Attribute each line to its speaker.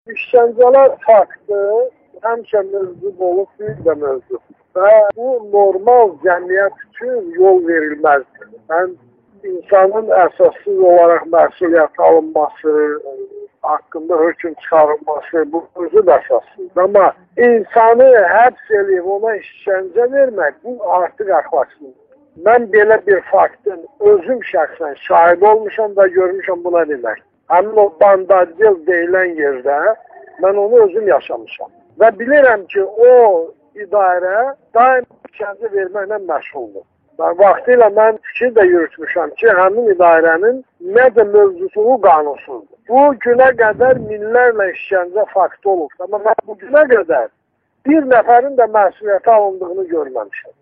Speaker 1: İşgəncələr faktı həmişə mövcud olub, bir də mövcud. Və bu normal cəmiyyət üçün yol verilməzdir. Mən insanın əsassız olaraq məsuliyyət alınması, haqqında hökm çıxarılması, bu özü də əsassızdır. Amma insanı həbs edib ona işgəncə vermək, bu artıq əxlaqsızdır. Mən belə bir faktın özüm şəxsən şahid olmuşam və görmüşəm buna demək. Həmin o bandagel deyilən yerdə mən onu özüm yaşamışam. Və bilirəm ki, o idarə daim işgəncə verməklə məşğuldur. Vaxtilə mən fikir də yürütmüşəm ki, həmin idarənin nədə mövzusu qanunsuzdur. Bu günə qədər minlərlə işgəncə faktı olub. Amma mən bu günə qədər bir nəfərin də məsuliyyətə alındığını görməmişəm.